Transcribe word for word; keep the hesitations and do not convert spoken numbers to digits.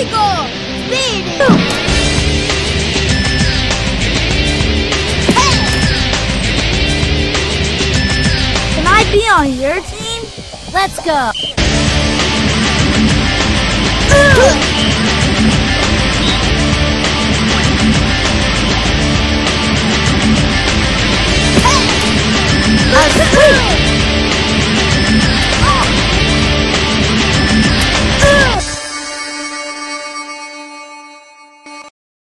Eagle! Speedy! Can I be on your team? Let's go!